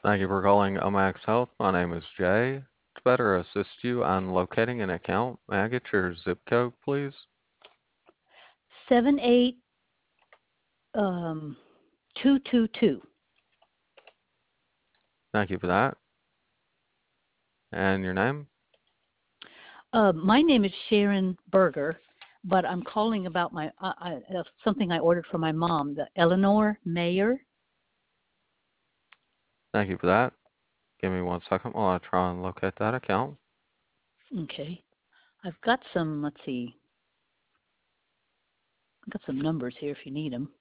Thank you for calling Omax Health. My name is Jay. To better assist you on locating an account, may I get your zip code, please? 78222. Thank you for that. And your name? My name is Sharon Berger, but I'm calling about my something I ordered for my mom, the Eleanor Mayer. Thank you for that. Give me 1 second while I try and locate that account. Okay. I've got some, let's see, I've got some numbers here if you need them.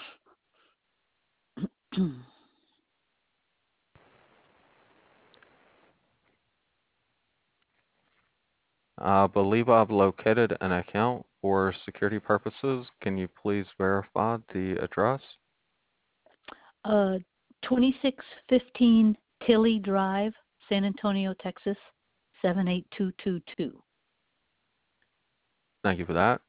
I believe I've located an account for security purposes. Can you please verify the address? 2615 Tilly Drive, San Antonio, Texas, 78222. Thank you for that.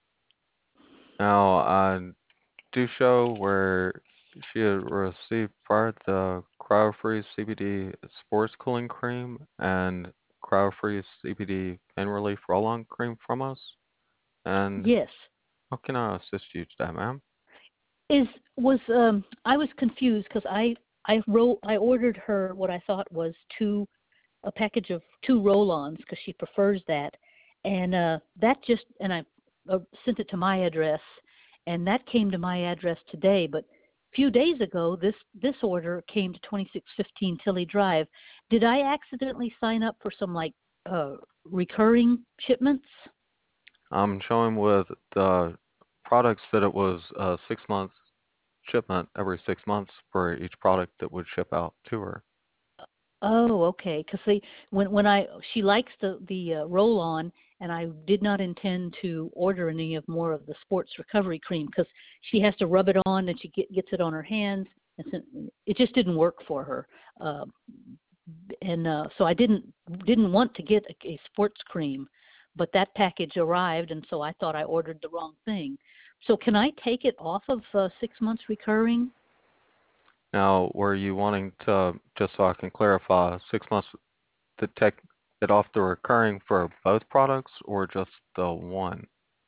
Now, I do show where she had received prior the cryo-free CBD sports cooling cream and cryo-free CBD pain relief roll-on cream from us. And Yes. how can I assist you today, ma'am? Is was I was confused because I ordered her what I thought was a package of two roll-ons because she prefers that, and I sent it to my address, and that came to my address today. But a few days ago, this order came to 2615 Tilly Drive. Did I accidentally sign up for some like recurring shipments? I'm showing with the products that it was 6 months shipment every 6 months for each product that would ship out to her. Oh, okay. Because she likes the roll on, and I did not intend to order any of more of the sports recovery cream because she has to rub it on and she gets it on her hands, and so it just didn't work for her. Uh, so I didn't want to get a sports cream, but that package arrived, and so I thought I ordered the wrong thing. So can I take it off of 6 months recurring? Now, were you wanting to, just so I can clarify, 6 months to take it off the recurring for both products or just the one?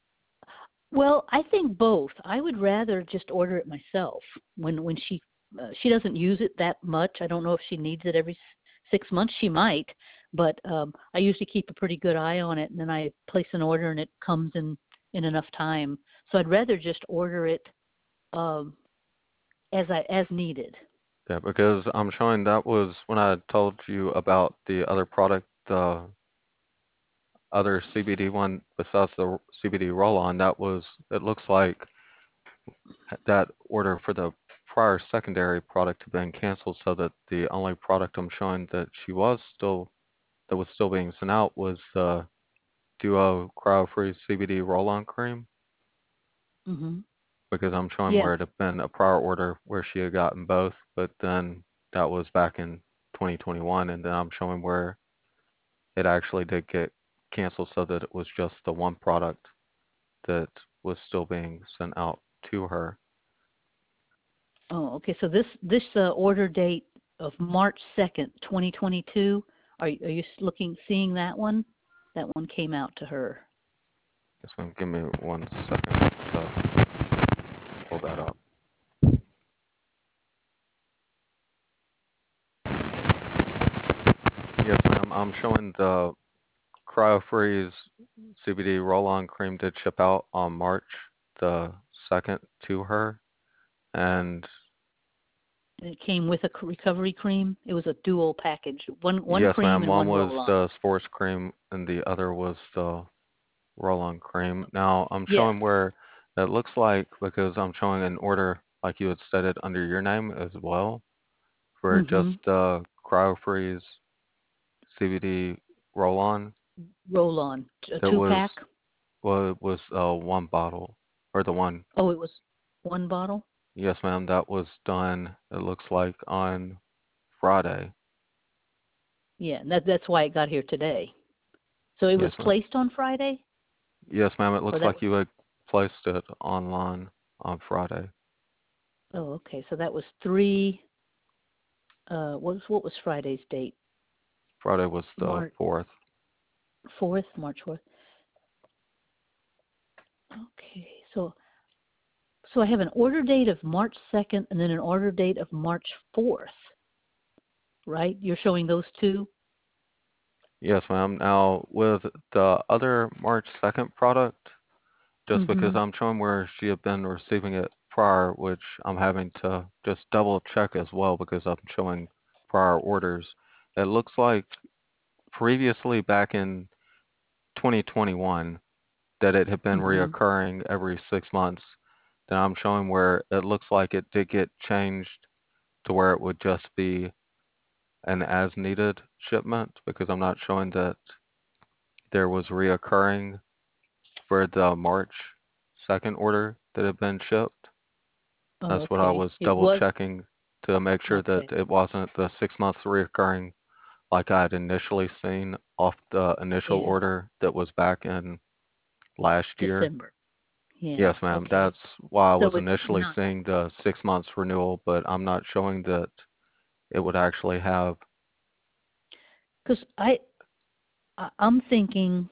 Well, I think both. I would rather just order it myself when she doesn't use it that much. I don't know if she needs it every 6 months. She might, but I usually keep a pretty good eye on it, and then I place an order, and it comes in enough time. So I'd rather just order it um, as needed. Yeah, because I'm showing that was when I told you about the other product, the other CBD one besides the CBD roll-on, that was, it looks like that order for the prior secondary product had been canceled so that the only product I'm showing that that was still being sent out was the Duo Cryo-Free CBD roll-on cream Mhm. because I'm showing Yeah. where it had been a prior order where she had gotten both, but then that was back in 2021, and then I'm showing where it actually did get canceled so that it was just the one product that was still being sent out to her. Oh, okay. So this order date of March 2nd, 2022. Are you seeing that one? That one came out to her. Just give me 1 second to pull that up. Yes, ma'am. I'm showing the CryoFreeze CBD roll-on cream did ship out on March the 2nd to her, and And it came with a recovery cream. It was a dual package, one yes, cream ma'am. and One one was roll on. the sports cream, and the other was the roll-on cream. Now I'm Yes. showing where it looks like because I'm showing an order like you had stated under your name as well for just Mhm. the CryoFreeze CBD roll-on. Roll on. A That two was pack. one bottle or the one. Oh, it was one bottle. Yes, ma'am. That was done. It looks like on Friday. Yeah, and that's why it got here today. So it Yes, was ma'am. placed on Friday, Yes, ma'am. It or looks that like was. you had placed it online on Friday. Oh, okay. So that was three. What was Friday's date? Friday was the March 4th. 4th, March 4th. Okay, so I have an order date of March 2nd and then an order date of March 4th, right? You're showing those two? Yes, ma'am. Now, with the other March 2nd product, just because Mm-hmm. I'm showing where she had been receiving it prior, which I'm having to just double check as well because I'm showing prior orders. It looks like previously back in 2021 that it had been Mm-hmm. reoccurring every 6 months. Then I'm showing where it looks like it did get changed to where it would just be an as needed shipment because I'm not showing that there was reoccurring for the March 2nd order that had been shipped. Oh, That's what I okay. was It double was checking to make sure that okay. it wasn't the 6 months reoccurring like I had initially seen off the initial Yeah, order that was back in last year. December. Yeah, Yes, ma'am. okay. That's why I was So it's initially not seeing the 6 months renewal, but I'm not showing that it would actually have. because I'm thinking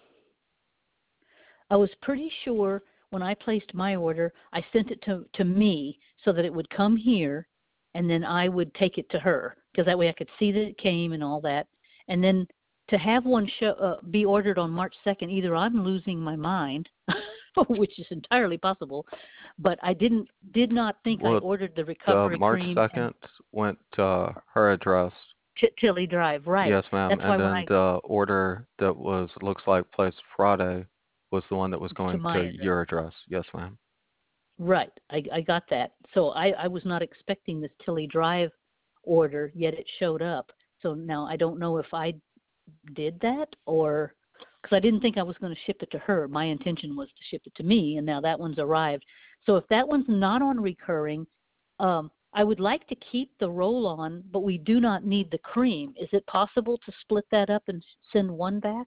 I was pretty sure when I placed my order, I sent it to me so that it would come here, and then I would take it to her because that way I could see that it came and all that. And then to have one be ordered on March 2nd, either I'm losing my mind, which is entirely possible, but I did not think I Well, ordered the the recovery March cream and 2nd went to her address. Tilly Drive, right? Yes, ma'am. That's why And when then I the order that was looks like placed Friday was the one that was to going my to address. your address. Yes, ma'am. Right. I got that. So I was not expecting this Tilly Drive order, yet it showed up. So now I don't know if I did that or because I didn't think I was going to ship it to her. My intention was to ship it to me, and now that one's arrived. So if that one's not on recurring, I would like to keep the roll-on, but we do not need the cream. Is it possible to split that up and send one back?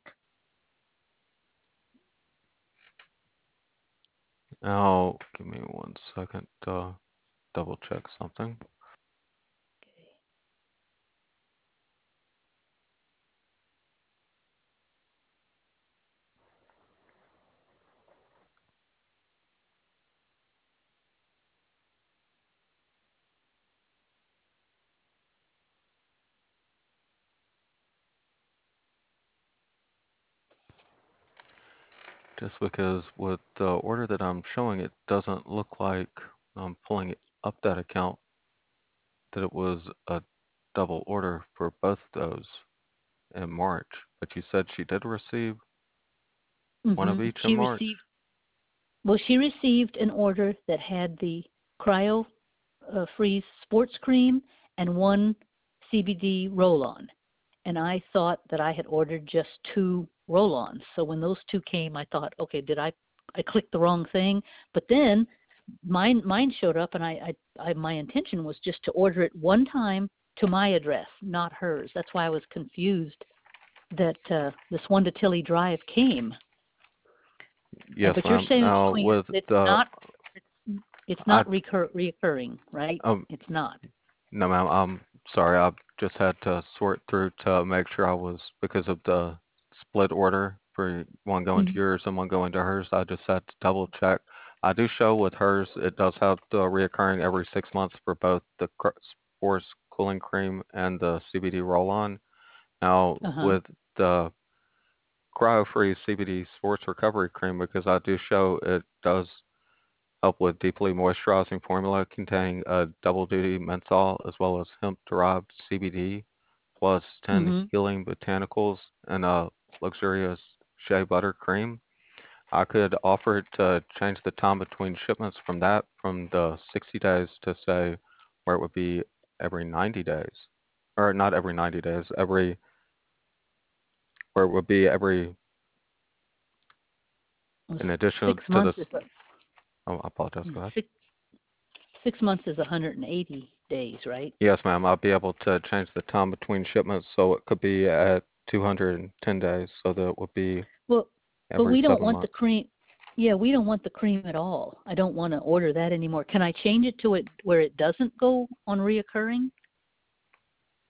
Now, give me 1 second to double check something. Just because with the order that I'm showing, it doesn't look like I'm pulling up that account that it was a double order for both those in March. But you said she did receive one of Mm-hmm. each in March? She received an order that had the cryo freeze sports cream and one CBD roll-on. And I thought that I had ordered just two roll-ons. So when those two came, I thought, okay, did I clicked the wrong thing? But then mine showed up, and I my intention was just to order it one time to my address, not hers. That's why I was confused that this one to Tilly Drive came. Yes, But you're ma'am. saying Now showing with the it's I not reoccurring, right? um It's not. no, ma'am. I'm sorry. I just had to sort through to make sure I was because of the split order for one going to Mm-hmm. yours and one going to hers. I just had to double check. I do show with hers, it does have the reoccurring every 6 months for both the Sports Cooling Cream and the CBD Roll-On. Now Uh-huh. with the Cryo-Free CBD Sports Recovery Cream, because I do show it does help with deeply moisturizing formula containing a double duty menthol as well as hemp derived CBD plus 10 Mm-hmm. healing botanicals and a luxurious shea butter cream. I could offer to change the time between shipments from that from the 60 days to say where it would be every 90 days. Or not every 90 days, every where it would be every Well, in addition six to months this. is Oh, I apologize. yeah, Go ahead. 6 months is 180 days, right? Yes, ma'am. I'll be able to change the time between shipments so it could be at 210 days, so that it would be Well, but every we don't seven want the months. cream. Yeah, we don't want the cream at all. I don't want to order that anymore. Can I change it to it where it doesn't go on reoccurring?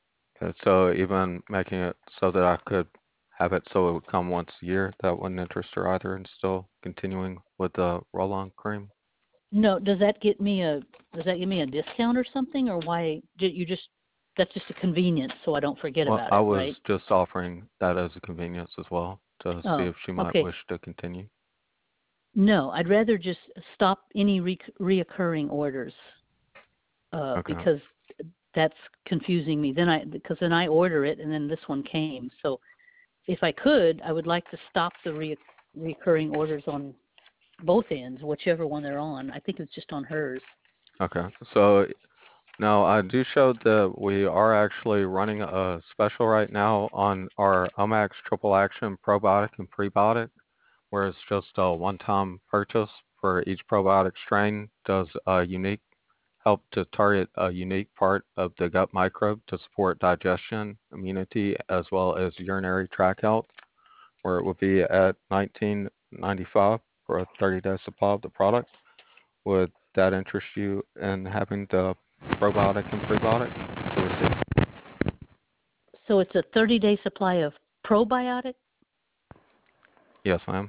Okay, so even making it so that I could have it so it would come once a year, that wouldn't interest her either, and still continuing with the roll-on cream. No, does that give me a discount or something, or why did you just that's just a convenience so I don't forget Well, about I it, right? was just offering that as a convenience as well to see Oh, if she might okay. wish to continue. No, I'd rather just stop any reoccurring orders Okay. because that's confusing me. Because then I order it and then this one came. So if I could, I would like to stop the recurring orders on both ends, whichever one they're on. I think it's just on hers. Okay. So now I do show that we are actually running a special right now on our Omax Triple Action Probiotic and Prebiotic, where it's just a one-time purchase for each probiotic strain, does a unique help to target a unique part of the gut microbe to support digestion, immunity, as well as urinary tract health, where it would be at 19.95 for a 30-day supply of the product. Would that interest you in having the probiotic and prebiotic to receive? So it's a 30-day supply of probiotic, Yes, ma'am.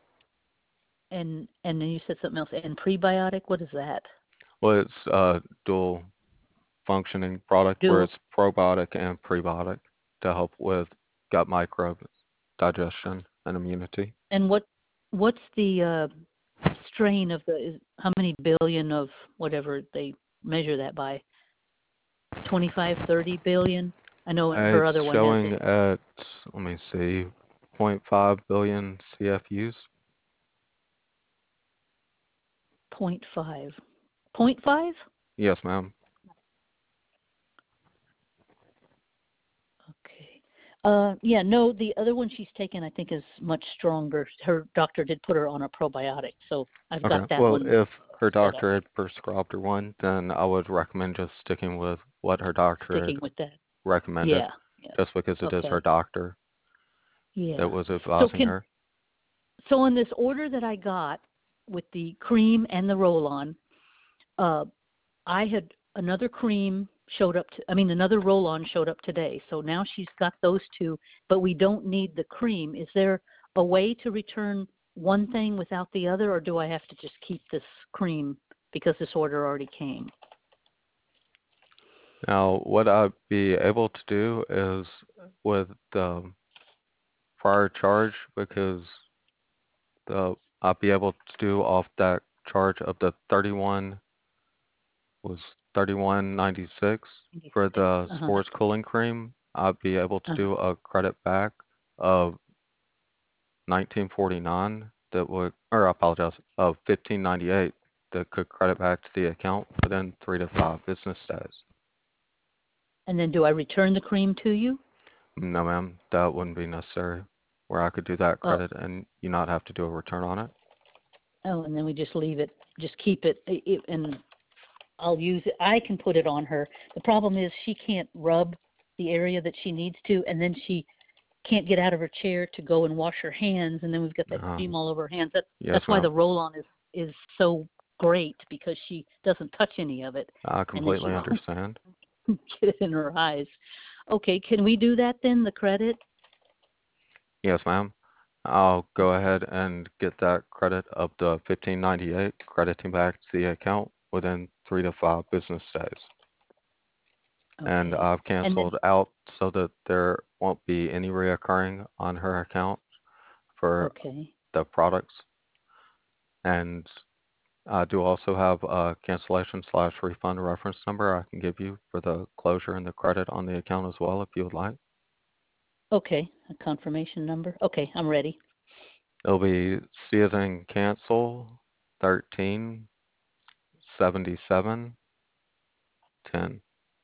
and then you said something else, and prebiotic. What is that? Well, it's a dual functioning product where Do it's probiotic and prebiotic to help with gut microbes, digestion, and immunity. and what's the strain of how many billion of whatever they measure that by? 25, 30 billion. I know her It's other one has showing it at, let me see, zero point 0.5 billion CFUs. point 0.5. Point 0.5? Yes, ma'am. Okay. Yeah, no, the other one she's taken I think is much stronger. Her doctor did put her on a probiotic, so I've got Okay. that Well, one if her set up, doctor had prescribed her one, then I would recommend just sticking with what her doctor had sticking with that. recommended, Yeah, yeah. just because it is her Okay. doctor that Yeah. was So advising can her. so in this order that I got with the cream and the roll-on, uh, I had another cream showed up another roll-on showed up today. So now she's got those two, but we don't need the cream. Is there a way to return one thing without the other, or do I have to just keep this cream because this order already came? Now, what I'd be able to do is with the prior charge, because the I'd be able to do off that charge of the 31 was 31.96 for 86. the Uh-huh. sports cooling cream. I'd be able to Uh-huh. do a credit back of 1949 that would, or I apologize, of 1598 that could credit back to the account within 3 to 5 business days. And then do I return the cream to you? No, ma'am, that wouldn't be necessary. Where I could do that Oh, credit and you not have to do a return on it. oh, and then we just leave it, just keep it, and I'll use it. I can put it on her. The problem is she can't rub the area that she needs to, and then she can't get out of her chair to go and wash her hands, and then we've got that cream all over her hands. Yes, That's why ma'am. the roll-on is so great because she doesn't touch any of it, I and then she completely won't understand. get it in her eyes. Okay, can we do that then? The credit? Yes, ma'am. I'll go ahead and get that credit of the 1598 crediting back to the account within 3 to 5 business days. And Okay, I've and then canceled out so that there won't be any reoccurring on her account for okay, the products. And I do also have a cancellation/refund reference number I can give you for the closure and the credit on the account as well if you would like. okay, a confirmation number. Okay, I'm ready. It'll be C as in cancel 137710.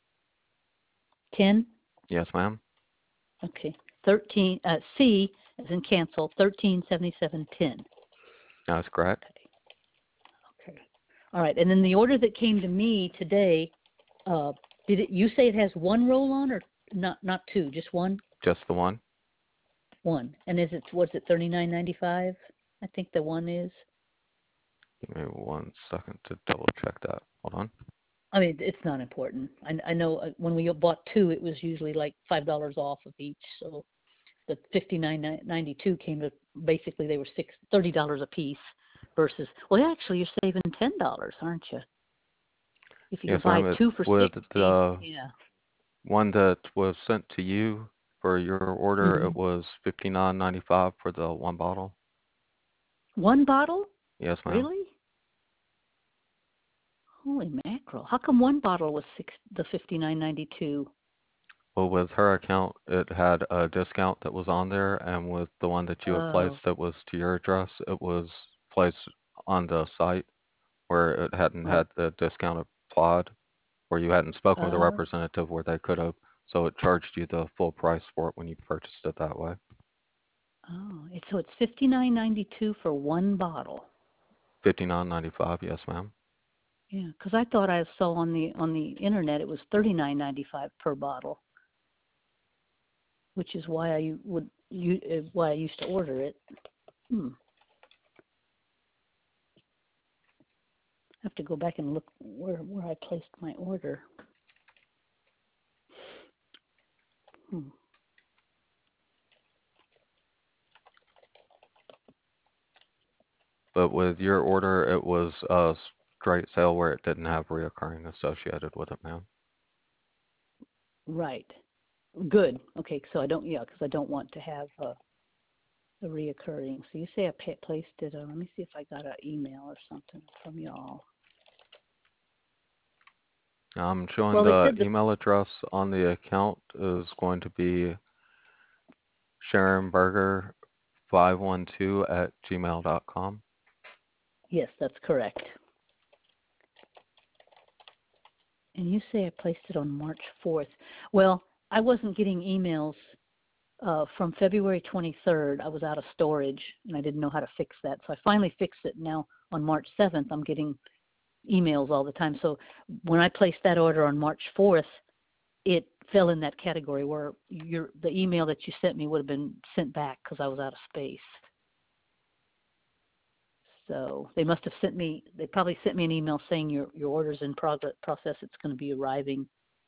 10. Yes, ma'am. Okay, 13. C as in cancel 137710. That's correct. Okay. Okay. All right. And then the order that came to me today, uh, you say it has one roll on or not two, just one? Just the one. One. And what's it, 39.95? I think the one is. Give me 1 second to double check that. Hold on. I mean, it's not important. I know when we bought two, it was usually like $5 off of each. So the 59.92 came to basically they were $30 a piece versus well, actually you're saving $10, aren't you? If you Yes, buy ma'am. two for With 60, the yeah. one that was sent to you for your order, it Hmm. was 59.95 for the one bottle. One bottle? Yes, ma'am. Really? Holy mackerel! How come one bottle was the 59.92? Well, with her account, it had a discount that was on there, and with the one that you had Oh, placed that was to your address, it was placed on the site where it hadn't oh, had the discount applied, where you hadn't spoken with a oh, representative where they could have, so it charged you the full price for it when you purchased it that way. oh! So it's 59.92 for one bottle. 59.95, yes, ma'am. Yeah, because I thought I saw on the internet it was 39.95 per bottle, which is why why I used to order it. Hmm. I have to go back and look where I placed my order. Hmm. But with your order, it was a straight sale where it didn't have reoccurring associated with it, ma'am. Right. Good. Okay, so I don't because I don't want to have a reoccurring. So you say I placed it. Let me see if I got an email or something from y'all. I'm showing Well, they the said email address on the account is going to be sharonberger512@gmail.com. yes, that's correct. And you say I placed it on March 4th. Well, I wasn't getting emails from February 23rd. I was out of storage and I didn't know how to fix that. So I finally fixed it. Now on March 7th, I'm getting emails all the time. So when I placed that order on March 4th, it fell in that category where the email that you sent me would have been sent back because I was out of space. So they must have they probably sent me an email saying your order's in process. It's going to be arriving,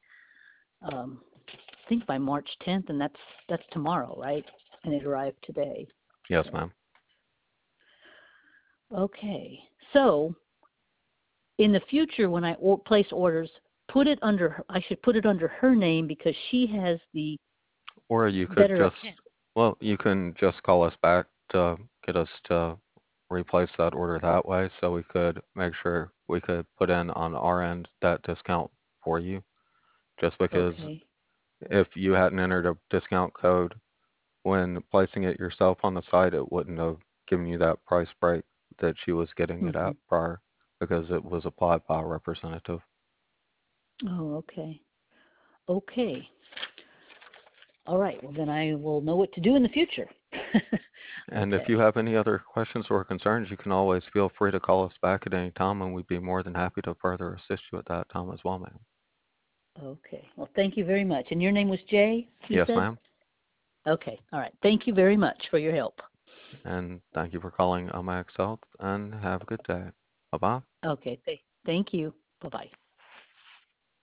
I think by March 10th, and that's tomorrow, right? And it arrived today. Yes, So, ma'am. okay. So in the future, when I place orders, I should put it under her name because she has the Or you could better just, account. well, you can just call us back to get us to replace that order that way so we could make sure we could put in on our end that discount for you. Just because Okay. if you hadn't entered a discount code when placing it yourself on the site, it wouldn't have given you that price break that she was getting it Hmm. at prior because it was applied by a representative. Oh, okay. Okay. All right. Well, then I will know what to do in the future. And if you Okay. have any other questions or concerns, you can always feel free to call us back at any time, and we'd be more than happy to further assist you at that time as well, ma'am. Okay. Well, thank you very much. And your name was Jay, you Yes, said? ma'am. Okay. All right. Thank you very much for your help. And thank you for calling Omax Health, and have a good day. Bye-bye. Okay. Thank you. Bye-bye.